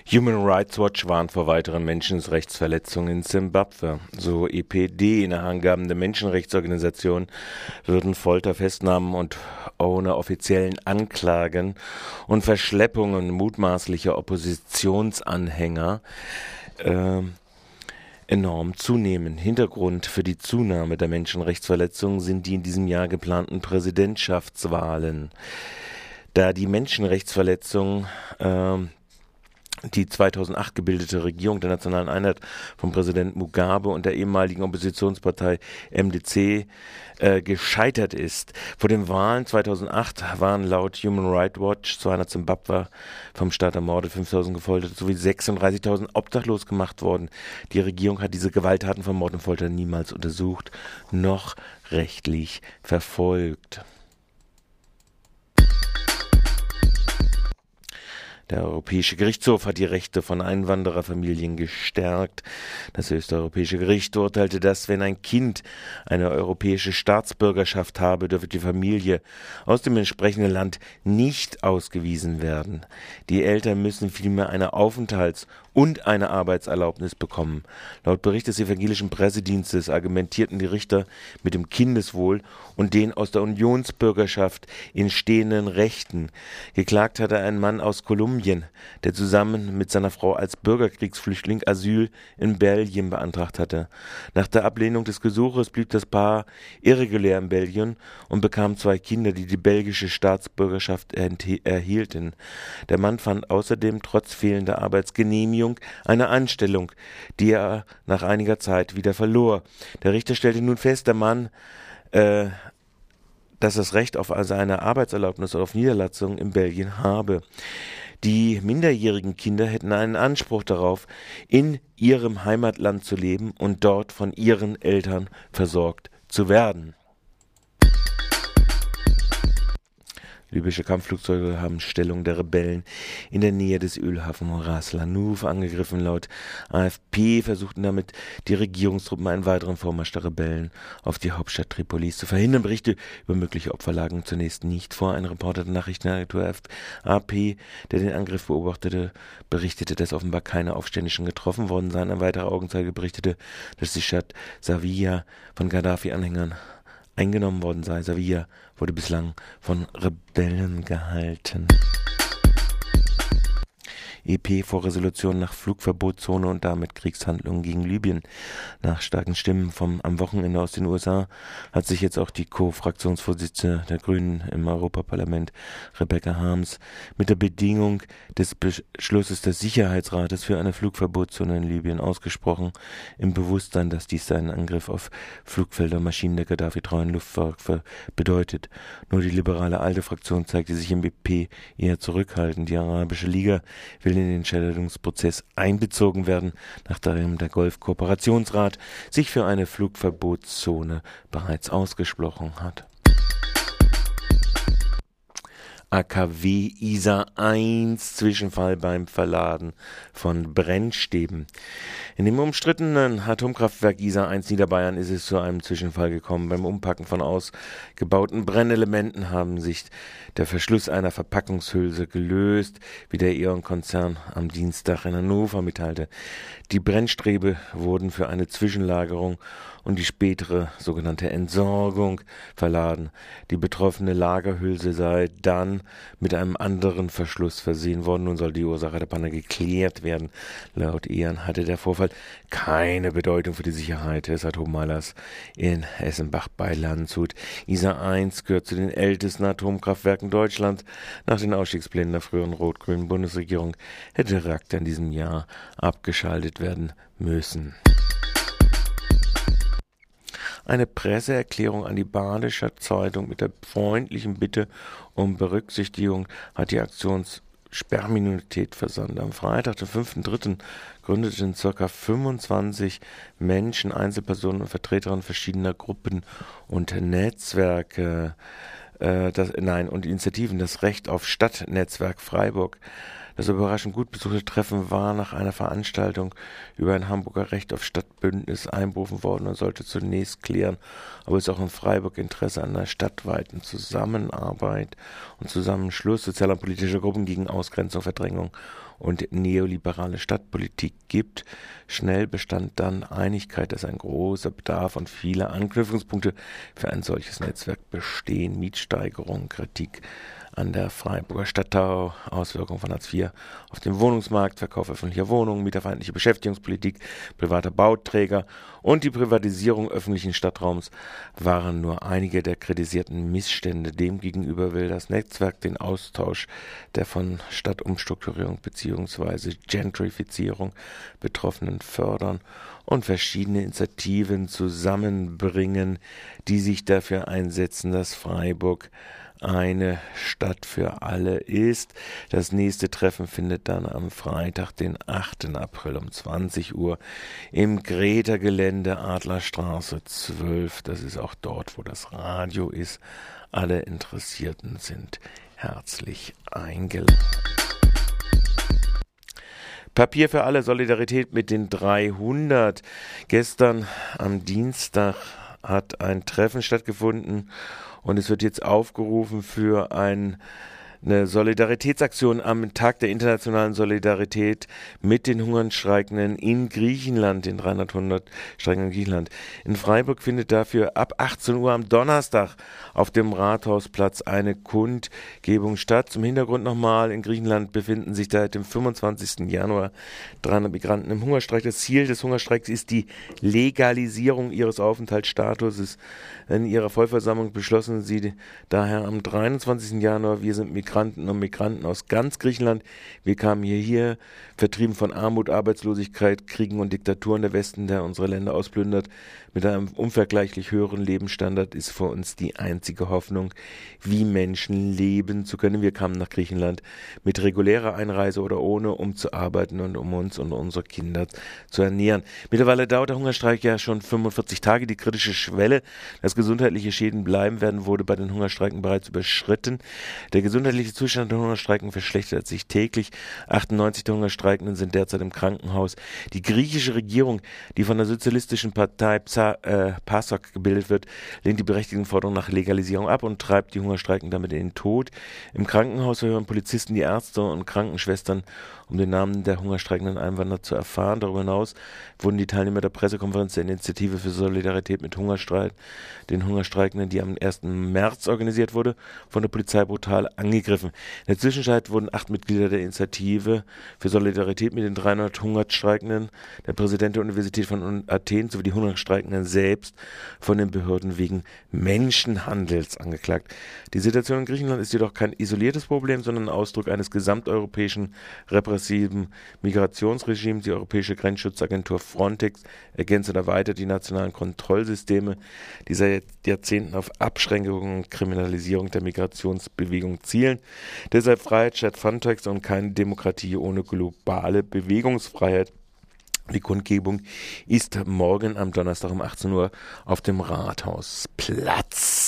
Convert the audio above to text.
Human Rights Watch warnt vor weiteren Menschenrechtsverletzungen in Simbabwe. So EPD. Nach Angaben der Menschenrechtsorganisation würden Folter, Festnahmen und ohne offiziellen Anklagen und Verschleppungen mutmaßlicher Oppositionsanhänger enorm zunehmen. Hintergrund für die Zunahme der Menschenrechtsverletzungen sind die in diesem Jahr geplanten Präsidentschaftswahlen. Da die Menschenrechtsverletzungen die 2008 gebildete Regierung der Nationalen Einheit von Präsident Mugabe und der ehemaligen Oppositionspartei MDC gescheitert ist. Vor den Wahlen 2008 waren laut Human Rights Watch 200 Simbabwer vom Staat ermordet, 5.000 gefoltert sowie 36.000 obdachlos gemacht worden. Die Regierung hat diese Gewalttaten von Mord und Folter niemals untersucht, noch rechtlich verfolgt. Der Europäische Gerichtshof hat die Rechte von Einwandererfamilien gestärkt. Das höchste Europäische Gericht urteilte, dass, wenn ein Kind eine europäische Staatsbürgerschaft habe, dürfe die Familie aus dem entsprechenden Land nicht ausgewiesen werden. Die Eltern müssen vielmehr eine Aufenthalts- und eine Arbeitserlaubnis bekommen. Laut Bericht des evangelischen Pressedienstes argumentierten die Richter mit dem Kindeswohl und den aus der Unionsbürgerschaft entstehenden Rechten. Geklagt hatte ein Mann aus Kolumbien, der zusammen mit seiner Frau als Bürgerkriegsflüchtling Asyl in Belgien beantragt hatte. Nach der Ablehnung des Gesuches blieb das Paar irregulär in Belgien und bekam 2 Kinder, die die belgische Staatsbürgerschaft erhielten. Der Mann fand außerdem trotz fehlender Arbeitsgenehmigung eine Anstellung, die er nach einiger Zeit wieder verlor. Der Richter stellte nun fest, der Mann dass das Recht auf eine Arbeitserlaubnis oder auf Niederlassung in Belgien habe. Die minderjährigen Kinder hätten einen Anspruch darauf, in ihrem Heimatland zu leben und dort von ihren Eltern versorgt zu werden. Libysche Kampfflugzeuge haben Stellung der Rebellen in der Nähe des Ölhafens Ras Lanuf angegriffen. Laut AFP versuchten damit die Regierungstruppen einen weiteren Vormarsch der Rebellen auf die Hauptstadt Tripolis zu verhindern. Berichte über mögliche Opfer lagen zunächst nicht vor. Ein Reporter der Nachrichtenagentur AP, der den Angriff beobachtete, berichtete, dass offenbar keine Aufständischen getroffen worden seien. Ein weiterer Augenzeuge berichtete, dass die Stadt Zawiya von Gaddafi-Anhängern eingenommen worden sei. Zawiya wurde bislang von Rebellen gehalten. EP vor Resolution nach Flugverbotszone und damit Kriegshandlungen gegen Libyen. Nach starken Stimmen am Wochenende aus den USA hat sich jetzt auch die Co-Fraktionsvorsitzende der Grünen im Europaparlament, Rebecca Harms, mit der Bedingung des Beschlusses des Sicherheitsrates für eine Flugverbotszone in Libyen ausgesprochen, im Bewusstsein, dass dies einen Angriff auf Flugfelder und Maschinen der Gaddafi-treuen Luftwaffe bedeutet. Nur die liberale ALDE-Fraktion zeigte sich im EP eher zurückhaltend. Die Arabische Liga will in den Entscheidungsprozess einbezogen werden, nachdem der Golf-Kooperationsrat sich für eine Flugverbotszone bereits ausgesprochen hat. AKW Isar 1 Zwischenfall beim Verladen von Brennstäben. In dem umstrittenen Atomkraftwerk Isar 1 Niederbayern ist es zu einem Zwischenfall gekommen. Beim Umpacken von ausgebauten Brennelementen haben sich der Verschluss einer Verpackungshülse gelöst, wie der E.ON-Konzern am Dienstag in Hannover mitteilte. Die Brennstäbe wurden für eine Zwischenlagerung und die spätere sogenannte Entsorgung verladen. Die betroffene Lagerhülse sei dann mit einem anderen Verschluss versehen worden. Nun soll die Ursache der Panne geklärt werden. Laut E.ON hatte der Vorfall keine Bedeutung für die Sicherheit des Atommeiler in Essenbach bei Landshut. Isar 1 gehört zu den ältesten Atomkraftwerken Deutschlands. Nach den Ausstiegsplänen der früheren rot-grünen Bundesregierung hätte der Reaktor in diesem Jahr abgeschaltet werden müssen. Eine Presseerklärung an die Badische Zeitung mit der freundlichen Bitte um Berücksichtigung hat die Aktionssperrminorität versandt. Am Freitag, den 5.3., gründeten ca. 25 Menschen, Einzelpersonen und Vertreterinnen verschiedener Gruppen und Netzwerke und Initiativen das Recht auf Stadtnetzwerk Freiburg. Das überraschend gut besuchte Treffen war nach einer Veranstaltung über ein Hamburger Recht auf Stadtbündnis einberufen worden und sollte zunächst klären, ob es auch in Freiburg Interesse an einer stadtweiten Zusammenarbeit und Zusammenschluss sozialer und politischer Gruppen gegen Ausgrenzung, Verdrängung und neoliberale Stadtpolitik gibt. Schnell bestand dann Einigkeit, dass ein großer Bedarf und viele Anknüpfungspunkte für ein solches Netzwerk bestehen. Mietsteigerung, Kritik an der Freiburger Stadtau, Auswirkungen von Hartz IV auf den Wohnungsmarkt, Verkauf öffentlicher Wohnungen, mieterfeindliche Beschäftigungspolitik privater Bauträger und die Privatisierung öffentlichen Stadtraums waren nur einige der kritisierten Missstände. Demgegenüber will das Netzwerk den Austausch der von Stadtumstrukturierung bzw. Gentrifizierung Betroffenen fördern und verschiedene Initiativen zusammenbringen, die sich dafür einsetzen, dass Freiburg eine Stadt für alle ist. Das nächste Treffen findet dann am Freitag, den 8. April um 20 Uhr im Greta-Gelände Adlerstraße 12. Das ist auch dort, wo das Radio ist. Alle Interessierten sind herzlich eingeladen. Papier für alle, Solidarität mit den 300. Gestern am Dienstag hat ein Treffen stattgefunden und es wird jetzt aufgerufen für eine Solidaritätsaktion am Tag der internationalen Solidarität mit den Hungerstreikenden in Griechenland, den 300 Streikenden in Griechenland. In Freiburg findet dafür ab 18 Uhr am Donnerstag auf dem Rathausplatz eine Kundgebung statt. Zum Hintergrund nochmal, in Griechenland befinden sich seit dem 25. Januar 300 Migranten im Hungerstreik. Das Ziel des Hungerstreiks ist die Legalisierung ihres Aufenthaltsstatuses. In ihrer Vollversammlung beschlossen sie daher am 23. Januar, wir sind Migranten und Migranten aus ganz Griechenland. Wir kamen hierher, vertrieben von Armut, Arbeitslosigkeit, Kriegen und Diktaturen. Der Westen, der unsere Länder ausplündert, mit einem unvergleichlich höheren Lebensstandard, ist für uns die einzige Hoffnung, wie Menschen leben zu können. Wir kamen nach Griechenland mit regulärer Einreise oder ohne, um zu arbeiten und um uns und unsere Kinder zu ernähren. Mittlerweile dauert der Hungerstreik ja schon 45 Tage. Die kritische Schwelle, dass gesundheitliche Schäden bleiben werden, wurde bei den Hungerstreiken bereits überschritten. Der gesundheitliche Zustand der Hungerstreiken verschlechtert sich täglich. 98 der Hungerstreikenden sind derzeit im Krankenhaus. Die griechische Regierung, die von der sozialistischen Partei PASOK gebildet wird, lehnt die berechtigten Forderungen nach Legalisierung ab und treibt die Hungerstreiken damit in den Tod. Im Krankenhaus verhören Polizisten die Ärzte und Krankenschwestern, um den Namen der hungerstreikenden Einwanderer zu erfahren. Darüber hinaus wurden die Teilnehmer der Pressekonferenz der Initiative für Solidarität mit den Hungerstreikenden, die am 1. März organisiert wurde, von der Polizei brutal angegriffen. In der Zwischenzeit wurden 8 Mitglieder der Initiative für Solidarität mit den 300 Hungerstreikenden, der Präsident der Universität von Athen sowie die Hungerstreikenden selbst von den Behörden wegen Menschenhandels angeklagt. Die Situation in Griechenland ist jedoch kein isoliertes Problem, sondern ein Ausdruck eines gesamteuropäischen repressiven Migrationsregimes. Die Europäische Grenzschutzagentur Frontex ergänzt und erweitert die nationalen Kontrollsysteme, die seit Jahrzehnten auf Abschränkung und Kriminalisierung der Migrationsbewegung zielen. Deshalb Freiheit statt Frontex und keine Demokratie ohne globale Bewegungsfreiheit. Die Kundgebung ist morgen am Donnerstag um 18 Uhr auf dem Rathausplatz.